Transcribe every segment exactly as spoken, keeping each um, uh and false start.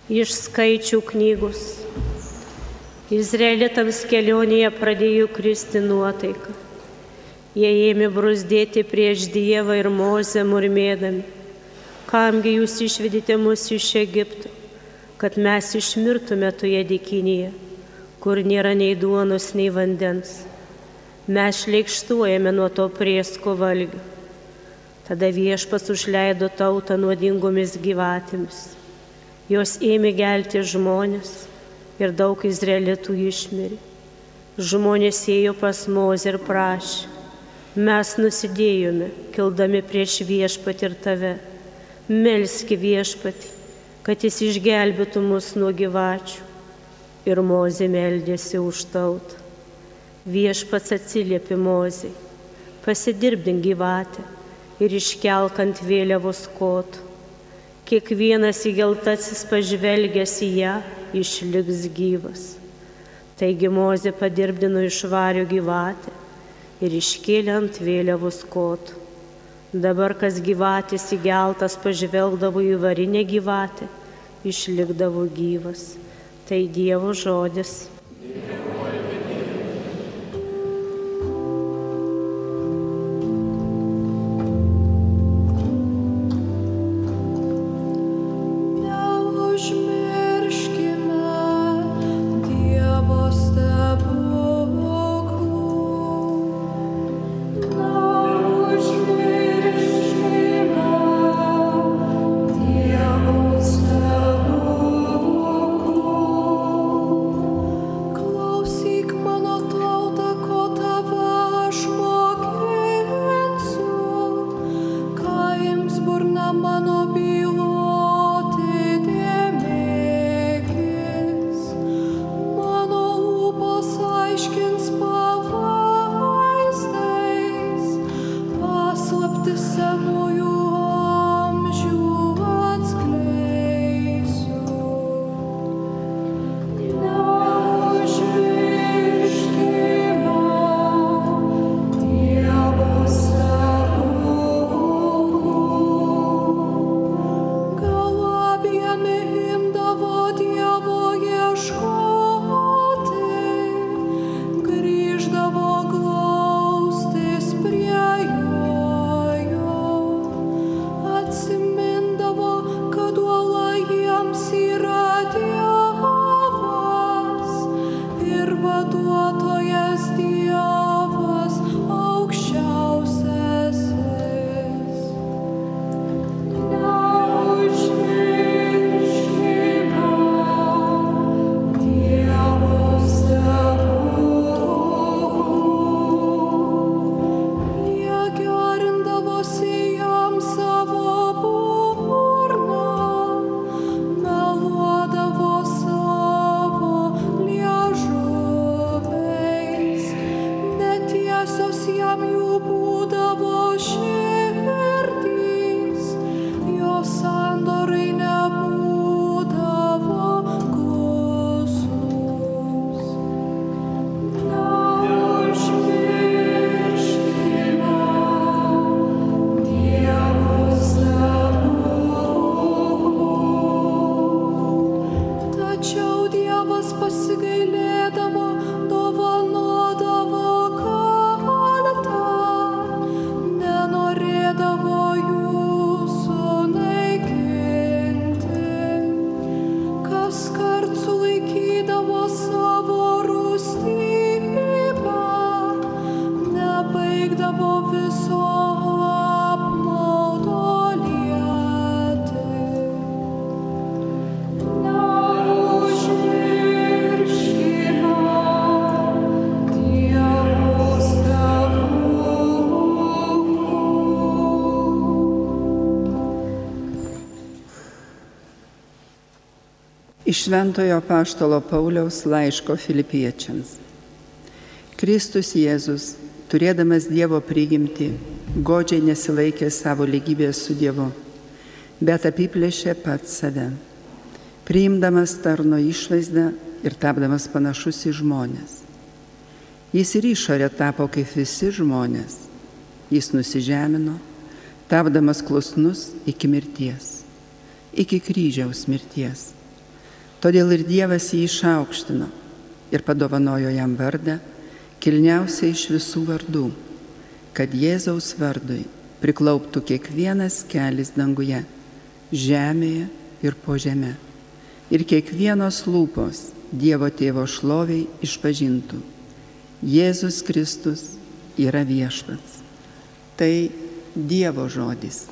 Iš skaičių knygos. Izraelitams kelionėje pradėjo kristi nuotaika. Jie ėmė bruzdėti prieš Dievą ir Mozę murmėdami: kamgi jūs išvedėte mus iš Egipto, kad mes išmirtume toje dykynėje, kur nėra nei duonos, nei vandens. Mes šleikštuojame nuo to priesko valgio. Tada Viešpats užleido tautą nuodingomis gyvatėmis. Jos ėmė gelti žmonės ir daug izraelitų išmirė. Žmonės ėjo pas Mozę ir prašė: mes nusidėjome, kildami prieš Viešpatį ir tave. Melski Viešpatį, kad jis išgelbėtų mus nuo gyvačių. Ir Mozė meldėsi už tautą. Viešpats atsiliepė Mozei: pasidirbdink gyvatę ir iškelk ant vėliavos kotų. Kiekvienas įgeltasis pažvelgęs į ją išliks gyvas. Taigi Mozė padirbdino iš vario gyvatę ir iškėlė ant vėliavos kotų. Dabar kas gyvatės įgeltas pažvelgdavo į varinę gyvatę, išlikdavo gyvas. Tai Dievo žodis. Iš Šventojo apaštalo Pauliaus laiško Filipiečiams. Kristus Jėzus, turėdamas Dievo prigimtį, godžiai nesilaikė savo lygybės su Dievu, bet apiplėšė pats save, priimdamas tarno išvaizdą ir tapdamas panašus į žmones. Jis ir išorė tapo kaip visi žmonės. Jis nusižemino, tapdamas klusnus iki mirties, iki kryžiaus mirties. Todėl ir Dievas jį išaukštino ir padovanojo jam vardą, kilniausią iš visų vardų, kad Jėzaus vardui priklauptų kiekvienas kelis danguje, žemėje ir po žeme. Ir kiekvienos lūpos Dievo Tėvo šloviai išpažintų: Jėzus Kristus yra viešpats. Tai Dievo žodis.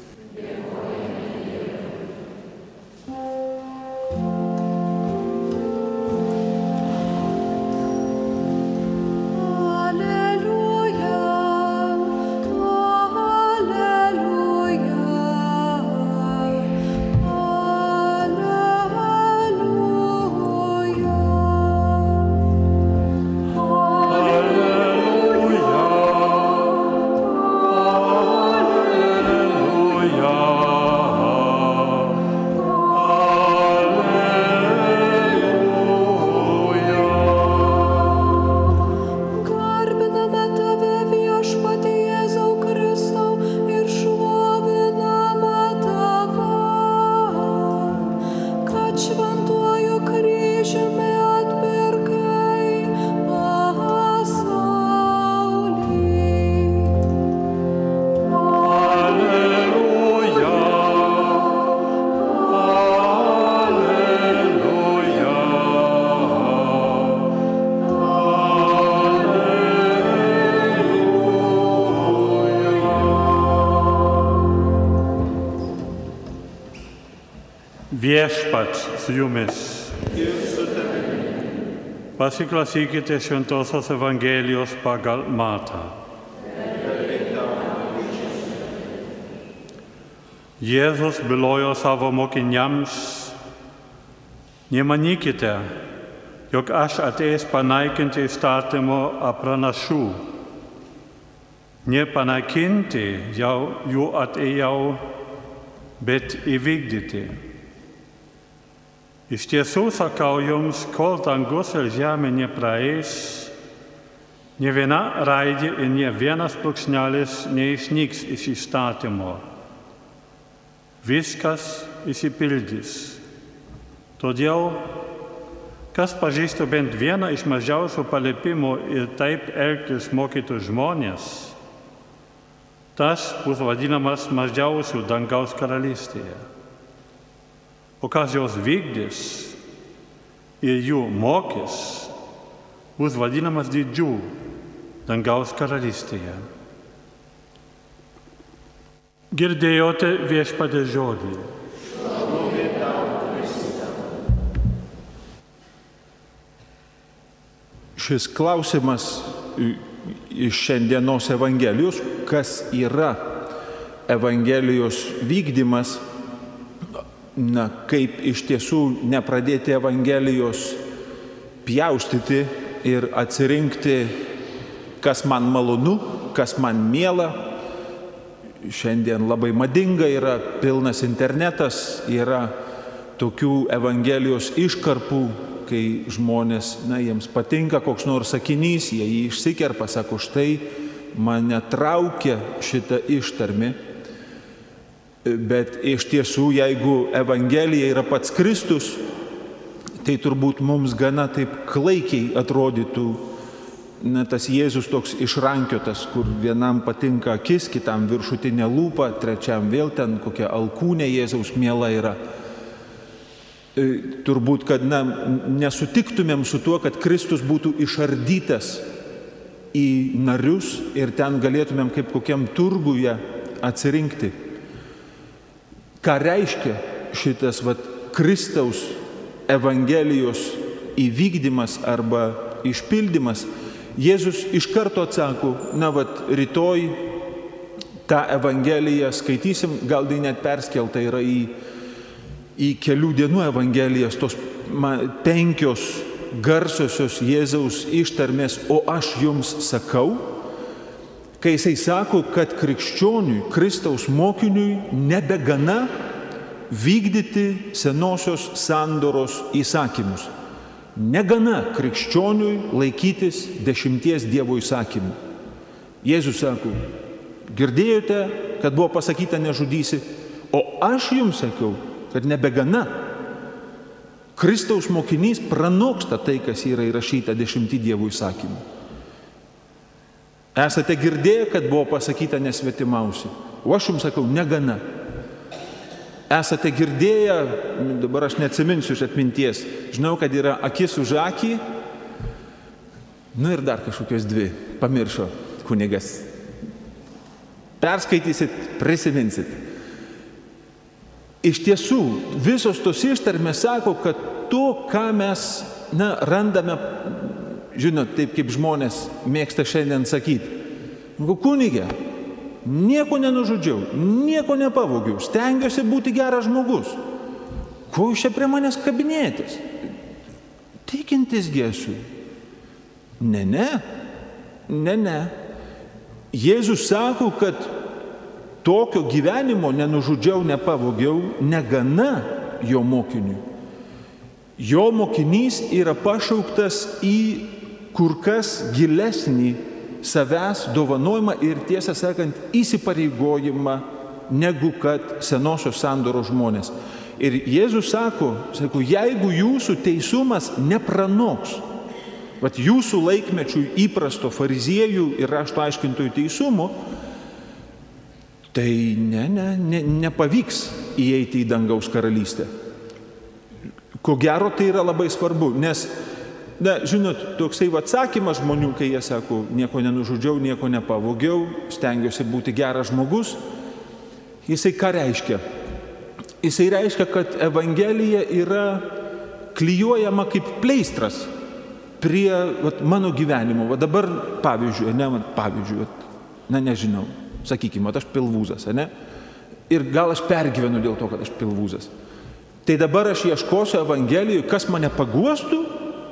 Viešpats su jumis. Pasiklausykite Šventosios Evangelijos pagal Matą. Jėzus bylojo savo mokiniams: nemanykite, jog aš atėjęs panaikinti įstatymo ar pranašų. Nepanaikinti jau jų atėjau, bet įvykdyti. Iš tiesų sakau jums, kol dangus ir žemė nepraeis, ne viena raidė ir ne vienas brūkšnelis neišnyks iš įstatymo. Viskas išsipildys. Todėl, kas pažįstų bent vieną iš mažiausių paliepimų ir taip elgtis mokytų žmonės, tas bus vadinamas mažiausių dangaus karalystėje. O kas jos vykdys ir jų mokys, bus vadinamas didžių dangaus karalystėje. Girdėjote Viešpaties žodį. Šis klausimas iš šiandienos Evangelijos, kas yra Evangelijos vykdymas, na, kaip iš tiesų nepradėti Evangelijos pjaustyti ir atsirinkti, kas man malonu, kas man miela. Šiandien labai madinga, yra pilnas internetas, yra tokių Evangelijos iškarpų, kai žmonės, na, jiems patinka koks nors sakinys, jie jį išsikerpa, sako, štai mane traukia šitą ištarmę. Bet iš tiesų, jeigu Evangelija yra pats Kristus, tai turbūt mums gana taip klaikiai atrodytų, na, tas Jėzus toks išrankiotas, kur vienam patinka akis, kitam viršutinė lūpa, trečiam vėl ten kokia alkūnė Jėzaus miela yra. Turbūt, kad, na, nesutiktumėm su tuo, kad Kristus būtų išardytas į narius ir ten galėtumėm kaip kokiam turguje atsirinkti. Ką reiškia šitas vat, Kristaus Evangelijos įvykdymas arba išpildymas? Jėzus iš karto atsako, na, vat, rytoj tą Evangeliją skaitysim, gal tai net perskelta yra į, į kelių dienų Evangelijas, tos man, penkios garsiosios Jėzaus ištarmės, o aš jums sakau, kai jisai sako, kad krikščioniui, Kristaus mokiniui nebegana vykdyti senosios sandoros įsakymus. Negana krikščioniui laikytis dešimties Dievo įsakymų. Jėzus sako, girdėjote, kad buvo pasakyta nežudysi, o aš jums sakiau, kad nebegana. Kristaus mokinys pranoksta tai, kas yra įrašyta dešimti Dievo įsakymų. Esate girdėję, kad buvo pasakyta nesvetimausi. O aš jums sakau, negana. Esate girdėję, dabar aš neatsiminsiu iš atminties, žinau, kad yra akis už akį, nu ir dar kažkokios dvi, pamiršo kunigas. Perskaitysit, prisiminsit. Iš tiesų, visos tos ištarmės sako, kad to, ką mes na, randame, žinot, taip kaip žmonės mėgsta šiandien sakyti, kunige, nieko nenužudžiau, nieko nepavogiau, stengiuosi būti geras žmogus. Ko jūs čia prie manęs kabinėtis? Tikintis esu. Ne, ne, ne, ne. Jėzus sako, kad tokio gyvenimo nenužudžiau, nepavogiau, negana jo mokiniui. Jo mokinys yra pašauktas į kur kas gilesnį savęs dovanojimą ir tiesą sakant įsipareigojimą negu kad senosios sandoros žmonės. Ir Jėzus sako, sako, jeigu jūsų teisumas nepranoks, vat jūsų laikmečių įprasto fariziejų ir rašto aiškintojų teisumo, tai ne, ne, ne, nepavyks įeiti į dangaus karalystę. Ko gero tai yra labai svarbu, nes, na, žinot, toksai atsakymas žmonių, kai jie sako, nieko nenužudžiau, nieko nepavogiau, stengiuosi būti geras žmogus, jisai ką reiškia? Jisai reiškia, kad Evangelija yra klijuojama kaip pleistras prie vat, mano gyvenimo. Va dabar, pavyzdžiui, ne, pavyzdžiui, vat, na nežinau, sakykime, aš pilvūzas, ne? Ir gal aš pergyvenu dėl to, kad aš pilvūzas. Tai dabar aš ieškosiu Evangelijų, kas mane paguostų,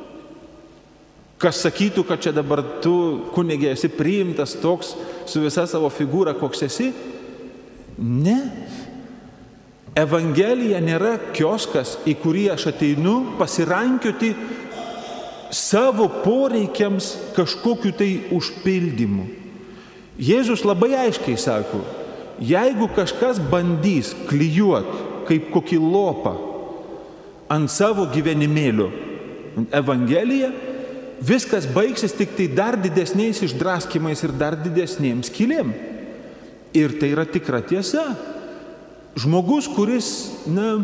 kas sakytų, kad čia dabar tu, kunigė, esi priimtas toks su visa savo figūra, koks esi. Ne. Evangelija nėra kioskas, į kurį aš ateinu pasirankioti savo poreikiams kažkokiu tai užpildymu. Jėzus labai aiškiai sako, jeigu kažkas bandys klijuoti kaip kokį lopą ant savo gyvenimėlio Evangeliją, viskas baigsis tik tai dar didesniais išdraskymais ir dar didesnėms skylėm. Ir tai yra tikra tiesa. Žmogus, kuris na,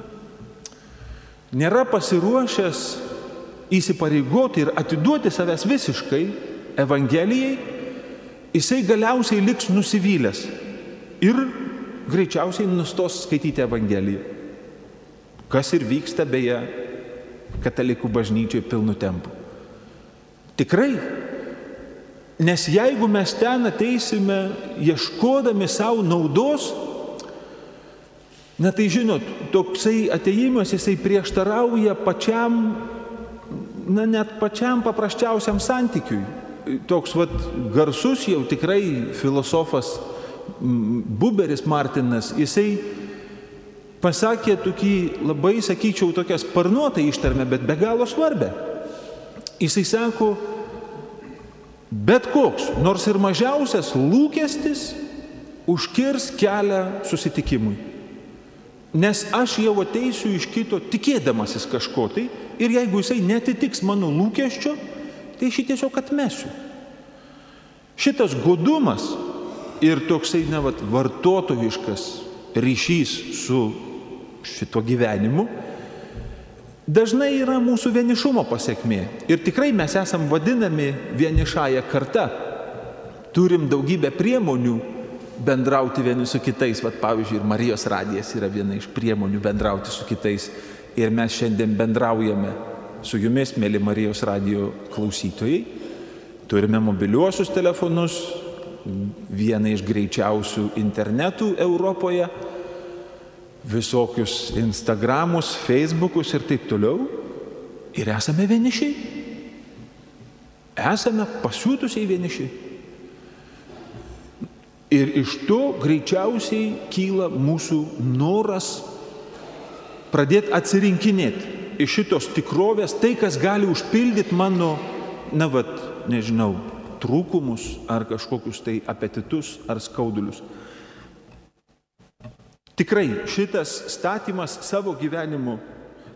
nėra pasiruošęs įsipareigoti ir atiduoti savęs visiškai Evangelijai, jisai galiausiai liks nusivylęs ir greičiausiai nustos skaityti Evangeliją. Kas ir vyksta beje katalikų bažnyčioje pilnu tempu. Tikrai, nes jeigu mes ten ateisime ieškodami savo naudos, na tai žinot, toksai ateimas jisai prieštarauja pačiam, na net pačiam paprasčiausiam santykiui. Toks vat garsus jau tikrai filosofas Buberis Martinas, jisai pasakė tokį labai, sakyčiau, tokią sparnuotą ištarmę, bet be galo svarbę. Jisai sako, bet koks, nors ir mažiausias lūkestis užkirs kelią susitikimui. Nes aš jau ateisiu iš kito tikėdamasis kažko tai ir jeigu jisai netitiks mano lūkesčio, tai šį tiesiog atmesiu. Šitas godumas ir toksai ne, vat, vartotojiškas ryšys su šito gyvenimu dažnai yra mūsų vienišumo pasekmė. Ir tikrai mes esam vadinami vienišąja karta. Turim daugybę priemonių bendrauti vieni su kitais. Vat, pavyzdžiui, ir Marijos radijas yra viena iš priemonių bendrauti su kitais. Ir mes šiandien bendraujame su jumis, mėly Marijos radijo klausytojai. Turime mobiliuosius telefonus, vieną iš greičiausių internetų Europoje, visokius Instagramus, Facebookus ir taip toliau. Ir esame vienišiai. Esame pasiutusiai vienišiai. Ir iš to greičiausiai kyla mūsų noras pradėti atsirinkinėti iš šitos tikrovės tai, kas gali užpildyti mano, na vat, nežinau, trūkumus ar kažkokius tai apetitus ar skaudulius. Tikrai šitas statymas savo gyvenimu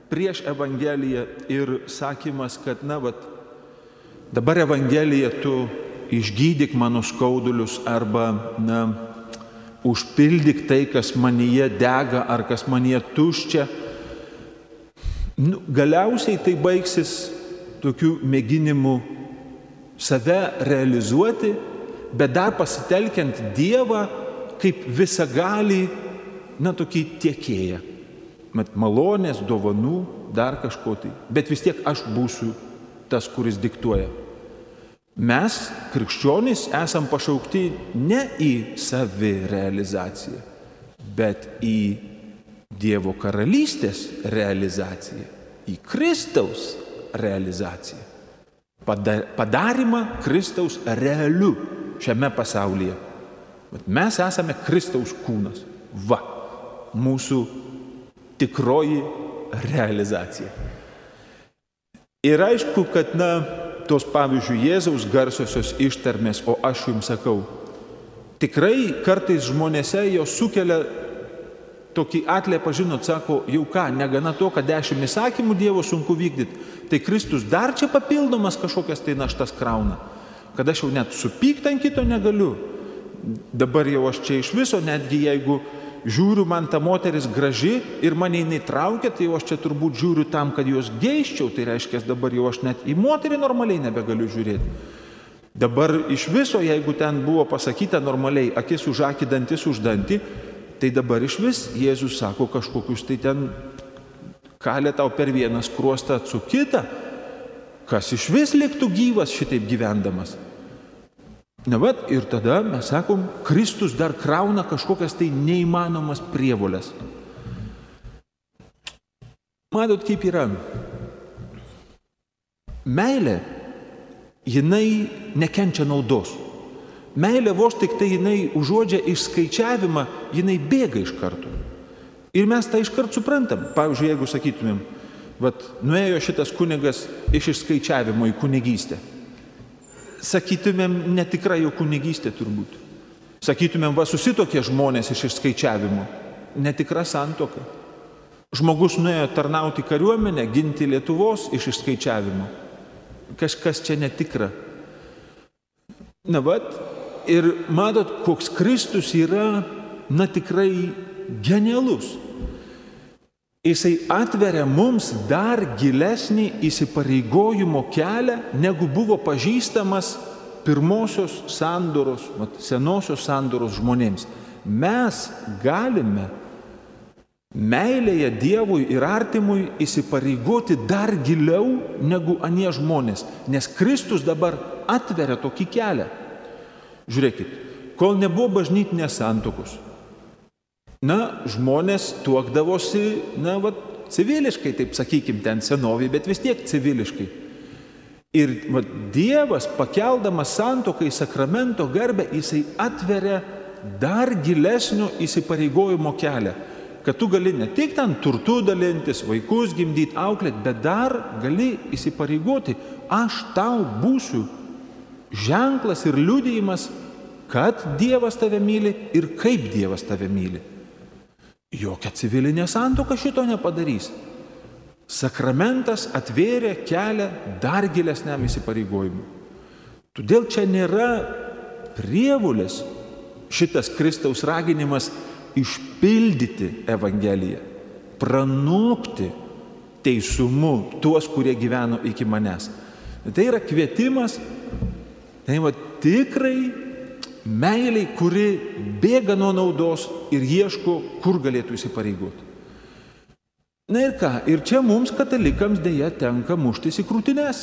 prieš Evangeliją ir sakymas, kad, na, vat, dabar Evangelija tu išgydyk mano skaudulius arba, na, užpildyk tai, kas manyje dega ar kas manyje tuščia. Nu, galiausiai tai baigsis tokių mėginimų save realizuoti, bet dar pasitelkiant Dievą kaip visagalį, na, tokį tiekėją. Mat, malonės, dovanų, dar kažko tai. Bet vis tiek aš būsiu tas, kuris diktuoja. Mes, krikščionys, esam pašaukti ne į savirealizaciją, bet į Dievo karalystės realizaciją, į Kristaus realizaciją. Padarimą Kristaus realiu šiame pasaulyje. Bet mes esame Kristaus kūnas. Va, mūsų tikroji realizacija. Ir aišku, kad, na, tos, pavyzdžiui, Jėzaus garsiosios ištarmės, o aš jums sakau, tikrai kartais žmonėse jos sukelia tokį atliepą, žinot, sako, jau ką, negana to, kad dešimt įsakymų Dievo sunku vykdyti, tai Kristus dar čia papildomas kažkokias tai naštas krauna, kad aš jau net supykti ant kito negaliu. Dabar jau aš čia iš viso, netgi jeigu žiūriu, man ta moteris graži ir mane jinai traukia, tai jau aš čia turbūt žiūriu tam, kad jos geiščiau, tai reiškia, dabar jau aš net į moterį normaliai nebegaliu žiūrėti. Dabar iš viso, jeigu ten buvo pasakyta normaliai, akis už akį, dantis už dantį, tai dabar iš vis Jėzus sako kažkokius, tai ten kalė tau per vieną skruostą su kitą, kas iš vis liktų gyvas šitaip gyvendamas. Na, vat, ir tada mes sakom, Kristus dar krauna kažkokias tai neįmanomas prievolės. Matot, kaip yra. Meilė, jinai nekenčia naudos. Meilė vos tik tai jinai užuodžia išskaičiavimą, jinai bėga iš karto. Ir mes tą iš karto suprantam. Pavyzdžiui, jeigu sakytumėm, vat, nuėjo šitas kunigas iš išskaičiavimo į kunigystę. Sakytumėm, netikra jo kunigystė turbūt. Sakytumėm, va, susitokė žmonės iš išskaičiavimo. Netikra santuoka. Žmogus nuėjo tarnauti kariuomenę, ginti Lietuvos iš išskaičiavimo. Kažkas čia netikra. Na, vat, ir matot, koks Kristus yra, na, tikrai genialus. Jisai atveria mums dar gilesnį įsipareigojimo kelią, negu buvo pažįstamas pirmosios sandoros, senosios sandoros žmonėms. Mes galime meilėje Dievui ir artimui įsipareigoti dar giliau negu anie žmonės, nes Kristus dabar atveria tokį kelią. Žiūrėkit, kol nebuvo bažnytinės santuokos, na, žmonės tuokdavosi, na, va, civiliškai, taip sakykim, ten senovėje, bet vis tiek civiliškai. Ir va, Dievas, pakeldamas santuoką į sakramento garbę, jisai atveria dar gilesnio įsipareigojimo kelią, kad tu gali ne tik ten turtų dalintis, vaikus gimdyti, auklėti, bet dar gali įsipareigoti, aš tau būsiu ženklas ir liudijimas, kad Dievas tave myli ir kaip Dievas tave myli. Jokia civilinė santuoka šito nepadarys. Sakramentas atvėrė kelią dar gilesniam įsipareigojimui. Todėl čia nėra prievolės šitas Kristaus raginimas išpildyti Evangeliją, pranokti teisumu tuos, kurie gyveno iki manęs. Tai yra kvietimas, tai va tikrai meiliai, kuri bėga nuo naudos ir ieško, kur galėtų įsipareigoti. Na ir ką, ir čia mums katalikams dėja tenka muštis į krūtines,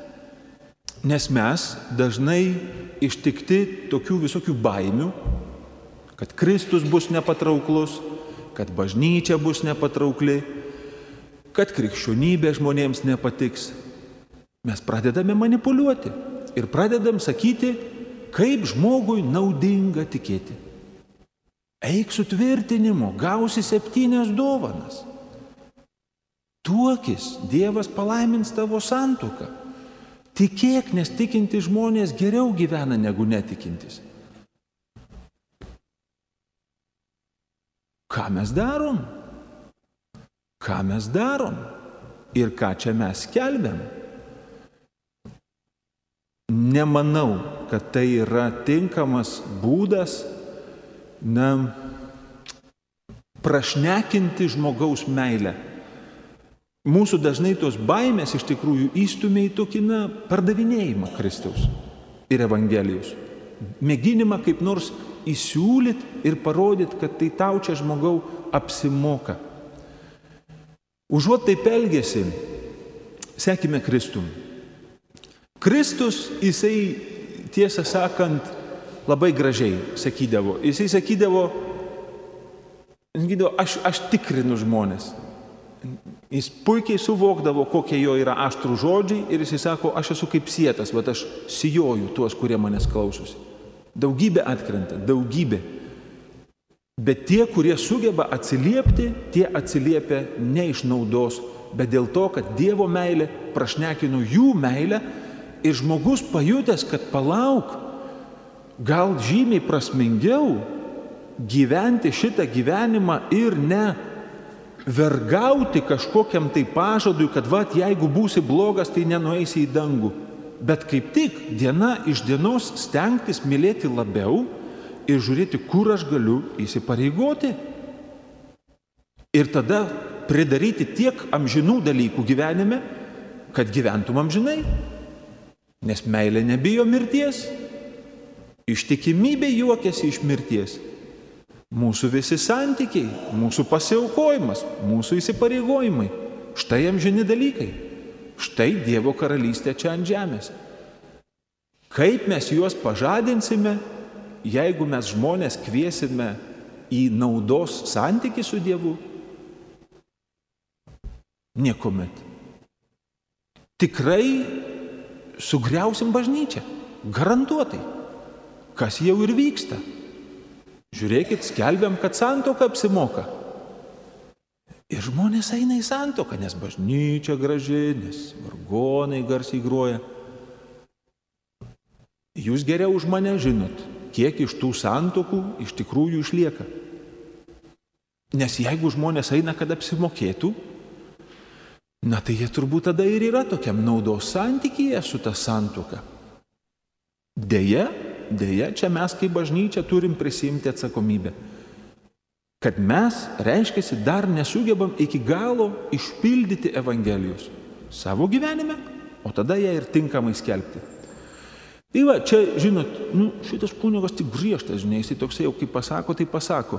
nes mes dažnai ištikti tokių visokių baimių, kad Kristus bus nepatrauklus, kad bažnyčia bus nepatraukli, kad krikščionybė žmonėms nepatiks. Mes pradedame manipuliuoti ir pradedam sakyti, kaip žmogui naudinga tikėti. Eik su tvirtinimu, gausi septynias dovanas. Tuokis, Dievas palaimins tavo santuoką. Tikėk, nes tikinti žmonės geriau gyvena negu netikintis. Ką mes darom? Ką mes darom? ir ką čia mes skelbiam. Nemanau, kad tai yra tinkamas būdas, na, prašnekinti žmogaus meilę. Mūsų dažnai tos baimės iš tikrųjų įstumia į tokį, na, pardavinėjimą Kristaus ir Evangelijos. Mėginimą kaip nors įsiūlyti ir parodyti, kad tai tau čia žmogau apsimoka. Užuot taip elgėsi, sekime Kristum. Kristus, jisai, tiesą sakant, labai gražiai sakydavo. Jisai sakydavo, sakydavo aš, aš tikrinu žmonės. Jis puikiai suvokdavo, kokie jo yra aštrų žodžiai ir jisai sako, aš esu kaip sietas, bet aš sijoju tuos, kurie manęs klausosi. Daugybė atkrenta, daugybė. Bet tie, kurie sugeba atsiliepti, tie atsiliepia ne iš naudos, bet dėl to, kad Dievo meilė prašnekino jų meilę ir žmogus pajutęs, kad palauk, gal žymiai prasmingiau gyventi šitą gyvenimą ir ne vergauti kažkokiam tai pažadui, kad va, jeigu būsi blogas, tai nenueisi į dangų. Bet kaip tik diena iš dienos stengtis mylėti labiau ir žiūrėti, kur aš galiu įsipareigoti. Ir tada pridaryti tiek amžinų dalykų gyvenime, kad gyventum amžinai. Nes meilė nebijo mirties, ištikimybė juokiasi iš mirties. Mūsų visi santykiai, mūsų pasiaukojimas, mūsų įsipareigojimai. Štai amžini dalykai. Štai Dievo karalystė čia ant žemės. Kaip mes juos pažadinsime, jeigu mes žmonės kviesime į naudos santykį su Dievu? Niekuomet. Tikrai sugriausim bažnyčią. Garantuotai. Kas jau ir vyksta. Žiūrėkit, skelbiam, kad santuoka apsimoka. Ir žmonės eina į santuoką, nes bažnyčia graži, nes vargonai garsiai groja. Jūs geriau už mane žinot, kiek iš tų santuokų iš tikrųjų išlieka. Nes jeigu žmonės eina, kad apsimokėtų, na tai jie turbūt tada ir yra tokiam naudos santykyje su ta santuoka. Deja, deja, čia mes kaip bažnyčia turim prisiimti atsakomybę. Kad mes, reiškiasi, dar nesugebam iki galo išpildyti Evangelijos savo gyvenime, o tada ją ir tinkamai skelbti. Tai va, čia, žinot, nu, šitas kunigas tik griežtas, žinai, jis toksai jau kaip pasako, tai pasako.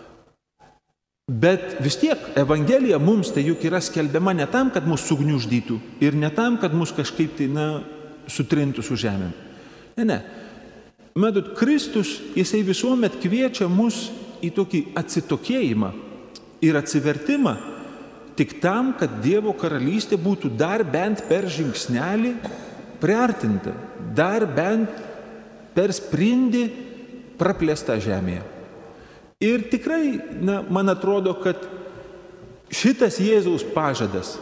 Bet vis tiek Evangelija mums tai juk yra skelbiama ne tam, kad mus sugniuždytų ir ne tam, kad mus kažkaip tai, na, sutrintų su žemėm. Ne, ne. Matot, Kristus, jisai visuomet kviečia mus į tokį atsitokėjimą ir atsivertimą tik tam, kad Dievo karalystė būtų dar bent per žingsnelį priartinta, dar bent per sprindį praplėsta žemėje. Ir tikrai, na, man atrodo, kad šitas Jėzaus pažadas,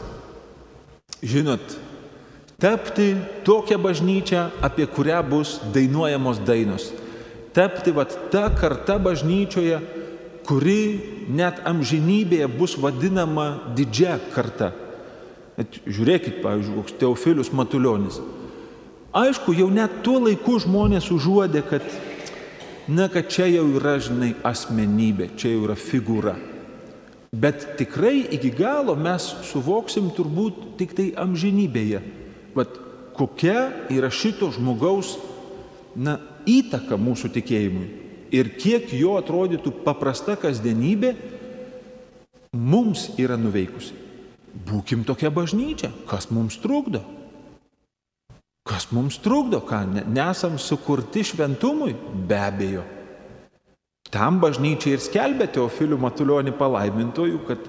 žinot, tapti tokią bažnyčią, apie kurią bus dainuojamos dainos. Tapti vat ta karta bažnyčioje, kuri net amžinybėje bus vadinama didžia karta. Et žiūrėkit, pavyzdžiui, koks Teofilius Matulionis. Aišku, jau net tuo laiku žmonės užuodė, kad, na, kad čia jau yra, žinai, asmenybė, čia jau yra figūra. Bet tikrai iki galo mes suvoksim turbūt tik tai amžinybėje. Vat kokia yra šito žmogaus, na, įtaka mūsų tikėjimui ir kiek jo atrodytų paprasta kasdienybė mums yra nuveikusi. Būkim tokia bažnyčia, kas mums trukdo? Kas mums trukdo, ką nesam sukurti šventumui? Be abejo. Tam bažnyčia ir skelbė Teofilių Matulionį palaimintojų, kad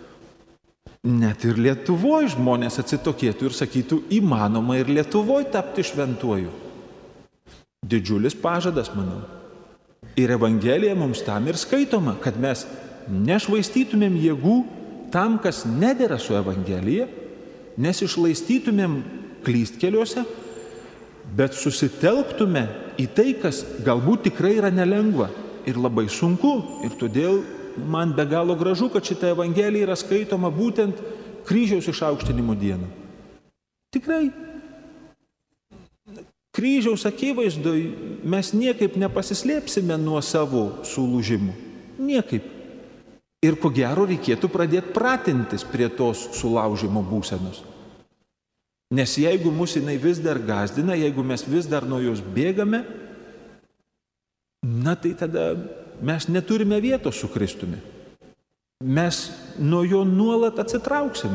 net ir Lietuvoje žmonės atsitokėtų ir sakytų, įmanoma ir Lietuvoje tapti šventuoju. Didžiulis pažadas, manau. Ir Evangelija mums tam ir skaitoma, kad mes nešvaistytumėm jėgų tam, kas nedera su Evangelija, nesišlaistytumėm klystkeliuose, bet susitelktume į tai, kas galbūt tikrai yra nelengva ir labai sunku. Ir todėl man be galo gražu, kad šita Evangelija yra skaitoma būtent kryžiaus išaukštinimo dieną. Tikrai, kryžiaus akivaizdoj mes niekaip nepasislėpsime nuo savo sulūžimų. Niekaip. Ir ko gero reikėtų pradėti pratintis prie tos sulaužimo būsenos. Nes jeigu mus jinai vis dar gazdina, jeigu mes vis dar nuo jos bėgame, na tai tada mes neturime vietos su Kristumi. Mes nuo jo nuolat atsitrauksime.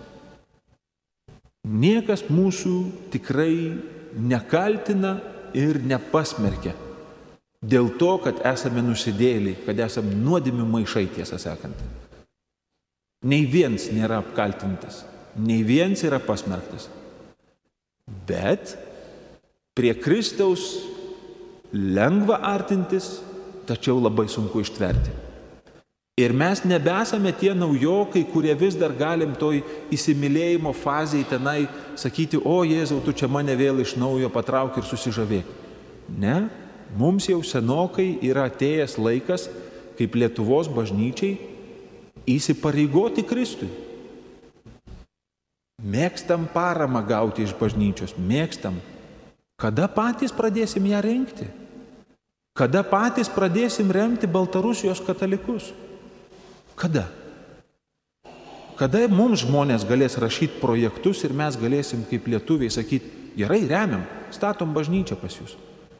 Niekas mūsų tikrai nekaltina ir nepasmerkia dėl to, kad esame nusidėjėliai, kad esame nuodėmių maišai, tiesą sakant. Nei vienas nėra apkaltintas, nei vienas yra pasmerktas. Bet prie Kristaus lengva artintis, tačiau labai sunku ištverti. Ir mes nebesame tie naujokai, kurie vis dar galim toj įsimylėjimo fazėje tenai sakyti, o Jėzau, tu čia mane vėl iš naujo patrauk ir susižavėk. Ne, mums jau senokai yra atėjęs laikas, kaip Lietuvos bažnyčiai, įsipareigoti Kristui. Mėgstam paramą gauti iš bažnyčios, mėgstam. Kada patys pradėsim ją rengti? Kada patys pradėsim remti Baltarusijos katalikus? Kada? Kada mums žmonės galės rašyti projektus ir mes galėsim kaip lietuviai sakyti, gerai, remiam, statom bažnyčią pas jūs.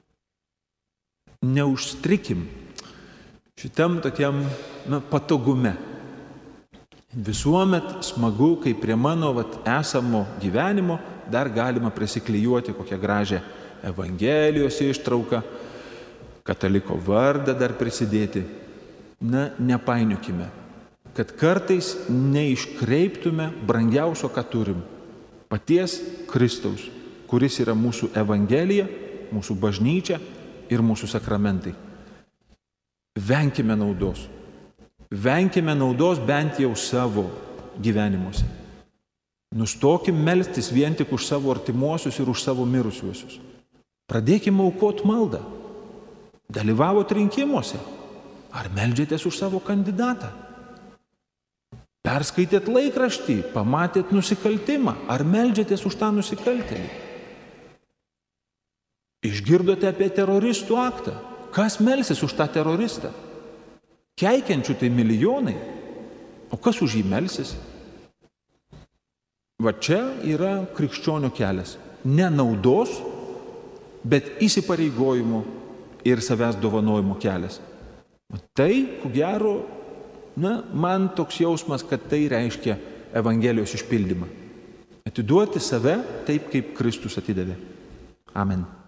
Neužstrikim šitam tokiam na, patogume. Visuomet smagu, kai prie mano vat, esamo gyvenimo dar galima prisiklijuoti kokią gražią Evangelijos ištrauką, kataliko vardą dar prisidėti. Na, nepainiokime, kad kartais neiškreiptume brangiausio, ką turim. Paties Kristaus, kuris yra mūsų Evangelija, mūsų bažnyčia ir mūsų sakramentai. Venkime naudos. Venkime naudos bent jau savo gyvenimuose. Nustokim melstis vien tik už savo artimuosius ir už savo mirusiuosius. Pradėkime aukot maldą. Dalyvavot rinkimuose. Ar meldžiatės už savo kandidatą? Perskaitėt laikraštį, pamatėt nusikaltimą. Ar meldžiatės už tą nusikaltėlį? Išgirdote apie teroristų aktą. Kas melsis už tą teroristą? Keikiančių tai milijonai, o kas už jį melsis? Va čia yra krikščionio kelias. Ne naudos, bet įsipareigojimo ir savęs dovanojimo kelias. Tai, ko gero, na, man toks jausmas, kad tai reiškia Evangelijos išpildymą. Atiduoti save taip, kaip Kristus atidavė. Amen.